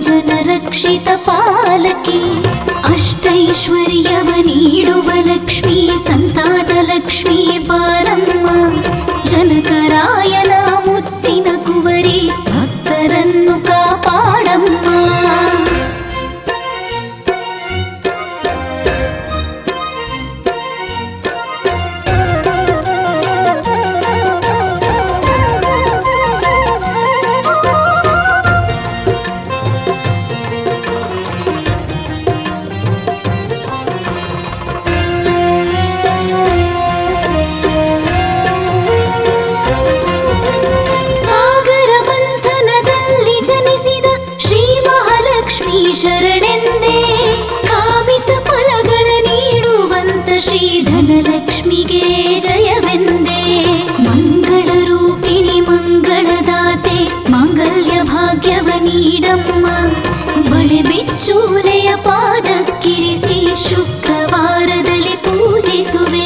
ಜನರಕ್ಷಿತ ಪಾಲಕಿ ಅಷ್ಟೈಶ್ವರ್ಯವ ನೀಡುವ ಲಕ್ಷ್ಮೀ ಸಂತಾನ ಲಕ್ಷ್ಮೀ ಬಾರಮ್ಮ ಜನಕರಾಯನ ಮುತ್ತಿನ ಕುವರಿ ಭಕ್ತರನ್ನು ಕಾಪಾಡಮ್ಮ. ಶರಣೆಂದೇ ಕಾಮಿತ ಫಲಗಳ ನೀಡುವಂತ ಶ್ರೀಧನಲಕ್ಷ್ಮಿಗೆ ಜಯವೆಂದೇ. ಮಂಗಳ ರೂಪಿಣಿ ಮಂಗಳದಾತೆ ಮಾಂಗಲ್ಯ ಭಾಗ್ಯವ ನೀಡಮ್ಮ. ಬಳೆ ಬಿಚ್ಚೂಲೆಯ ಪಾದಕ್ಕಿರಿಸಿ ಶುಕ್ರವಾರದಲ್ಲಿ ಪೂಜಿಸುವೆ.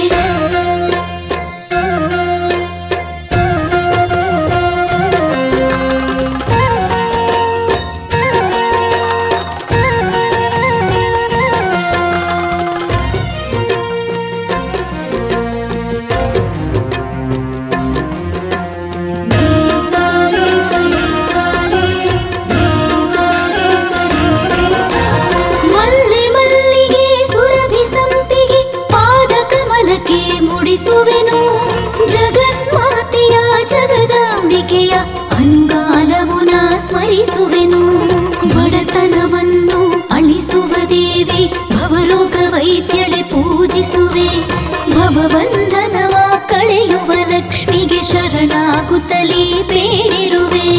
ಮುಡಿಸುವೆನು ಜಗನ್ಮಾತೆಯ ಜಗದಾಂಬಿಕೆಯ ಅನುಗಾಲವು ನಾ ಸ್ಮರಿಸುವೆನು. ಬಡತನವನ್ನು ಅಳಿಸುವ ದೇವಿ ಭವರೋಗ ವೈದ್ಯಳೆ ಪೂಜಿಸುವೆ. ಭವಬಂಧನವ ಕಳೆಯುವ ಲಕ್ಷ್ಮಿಗೆ ಶರಣಾಗುತ್ತಲೇ ಬೇಡಿರುವೆ.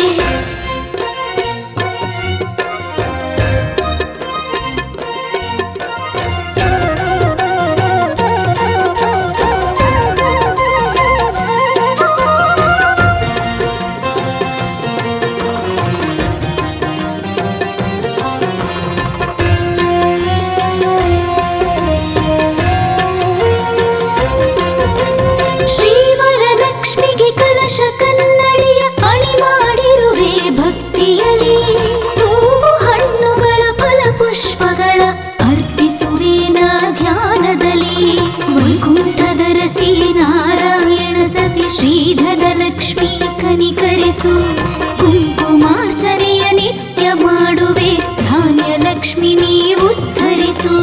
ಕನ್ನಡಿಯ ಅಣಿ ಮಾಡಿರುವೆ ಭಕ್ತಿಯಲಿ. ಹೂವು ಹಣ್ಣುಗಳ ಫಲ ಪುಷ್ಪಗಳ ಅರ್ಪಿಸುವೇನ ಧ್ಯಾನದಲ್ಲಿ. ವೈಕುಂಠದರಸಿ ನಾರಾಯಣ ಸತಿ ಶ್ರೀಧನಲಕ್ಷ್ಮಿ ಕನಿಕರಿಸು. ಕುಂಕುಮಾರ್ಚನೆಯ ನಿತ್ಯ ಮಾಡುವೆ ಧಾನ್ಯ ಲಕ್ಷ್ಮಿ ನೀವುದ್ಧರಿಸು.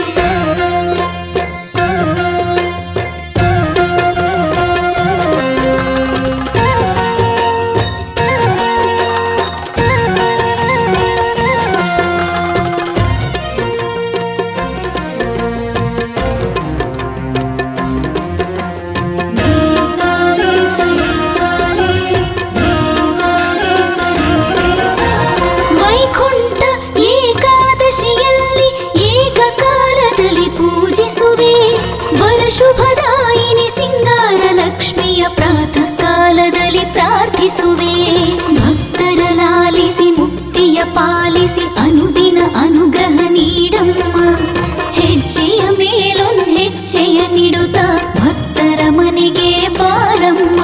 ಶುಭದಾಯಿನಿ ಸಿಂಗಾರ ಲಕ್ಷ್ಮಿಯ ಪ್ರಾತಃ ಕಾಲದಲ್ಲಿ ಪ್ರಾರ್ಥಿಸುವೆ. ಭಕ್ತರ ಲಾಲಿಸಿ ಮುಕ್ತಿಯ ಪಾಲಿಸಿ ಅನುದಿನ ಅನುಗ್ರಹ ನೀಡಮ್ಮ. ಹೆಜ್ಜೆಯ ಮೇಲೊಂದು ಹೆಜ್ಜೆಯ ನಿಡುತ್ತಾ ಭಕ್ತರ ಮನೆಗೆ ಬಾರಮ್ಮ.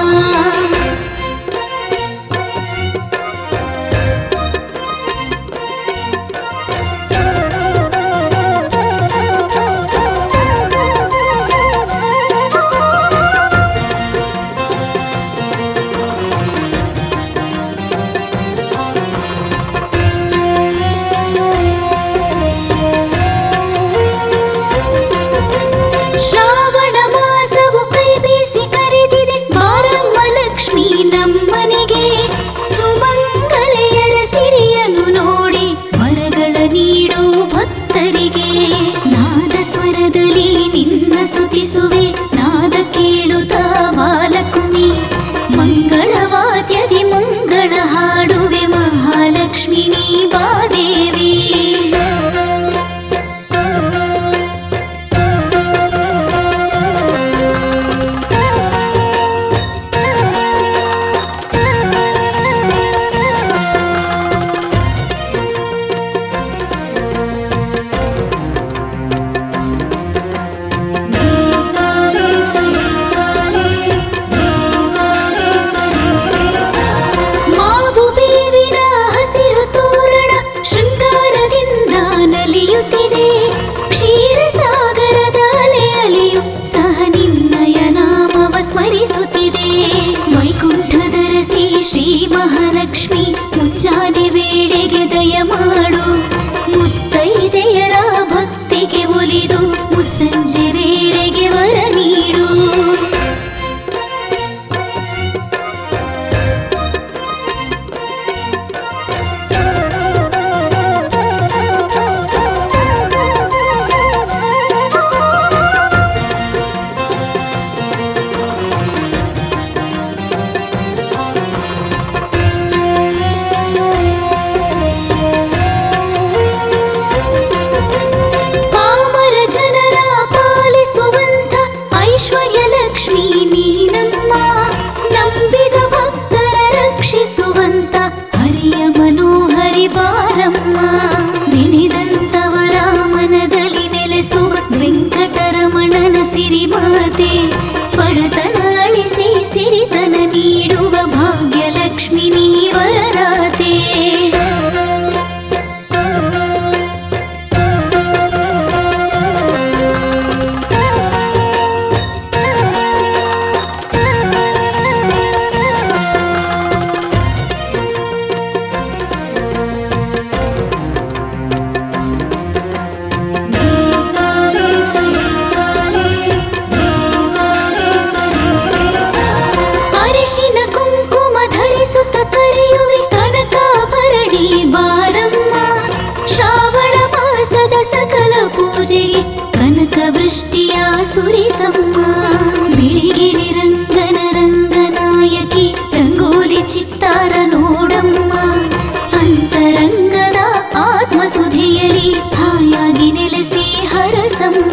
ಶ್ರಾವಣ ಮಾಸವು ಕೈ ಬೀಸಿ ಕರೆ ಮಹಾಲಕ್ಷ್ಮಿ ಮುಂಜಾನೆ ವೇಳೆಗೆ ದಯ ಮಾಡು. ಮುತ್ತೈದೆಯರ ಭಕ್ತಿಗೆ ಒಲಿದು ಮುಸ್ಸಂಜೆ ವೇಳೆಗೆ ವರ ನೀಡು. ನೆನೆದಂತವರ ಮನದಲ್ಲಿ ನೆಲೆಸುವ ವೆಂಕಟರಮಣನ ಸಿರಿಮಾತೆ, ಬಡತನ ಅಳಿಸಿ ಸಿರಿತನ ನೀಡುವ ಭಾಗ್ಯಲಕ್ಷ್ಮಿ ನೀ ವರದಾತೆ. ಕನಕವೃಷ್ಟಿಯ ಸುರಿಸಮ್ಮ ಬಿಳಿಗಿರಿ ರಂಗನ ರಂಗನಾಯಕಿ ರಂಗೋಲಿ ಚಿತ್ತಾರ ನೋಡಮ್ಮ. ಅಂತರಂಗದ ಆತ್ಮಸುಧಿಯಲಿ ಹಾಯಾಗಿ ನೆಲೆಸಿ ಹರಸಮ್ಮ.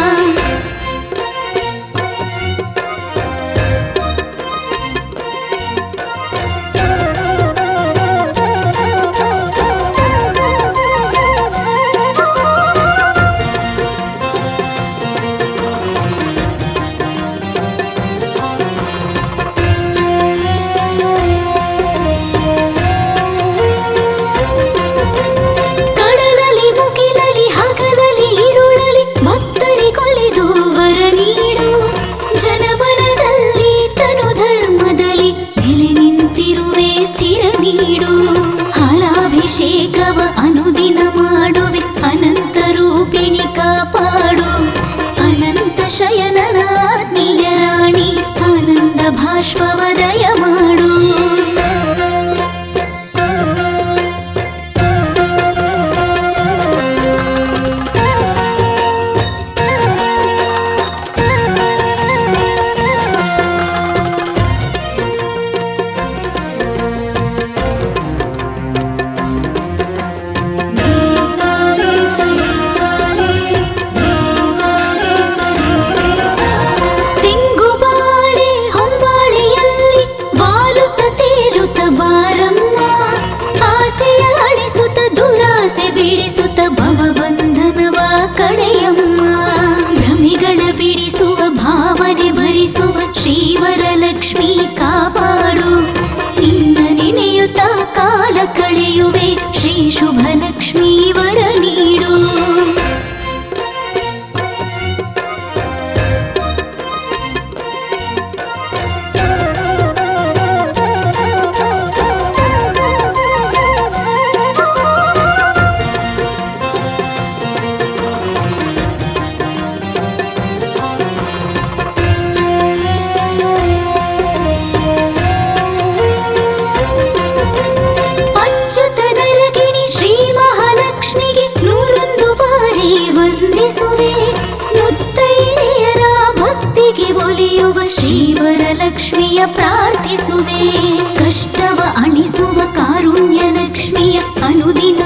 ಅಭಿಷೇಕವ ಅನುದಿನ ಮಾಡುವೆ ಅನಂತ ರೂಪಿಣಿ ಕಾಪಾಡು. ಅನಂತ ಶಯನನ ಆತ್ಮೀಯ ರಾಣಿ ಆನಂದ ಭಾಷ್ಪವ ದಯ ಮಾಡು. ಬಿಡಿಸುತ್ತ ಭವಬಂಧನವ ಕಡೆಯಮ್ಮ. ಭ್ರಮೆಗಳ ಬಿಡಿಸುವ ಭಾವನೆ ಭರಿಸುವ ಶ್ರೀವರಲಕ್ಷ್ಮಿ ಕಾಪಾಡು. ನಿನ್ನ ನೆನೆಯುತ್ತ ಕಾಲ ಕಳೆಯುವೆ ಶ್ರೀ ಶುಭಲಕ್ಷ್ಮೀ ವರ ನೀಡು. ಮುತ್ತೈದೆಯರ ಭಕ್ತಿಗೆ ಒಲಿಯುವ ಶ್ರೀವರಲಕ್ಷ್ಮಿಯ ಪ್ರಾರ್ಥಿಸುವೆ. ಕಷ್ಟವ ಅಣಿಸುವ ಕಾರುಣ್ಯ ಲಕ್ಷ್ಮಿಯ ಅನುದಿನ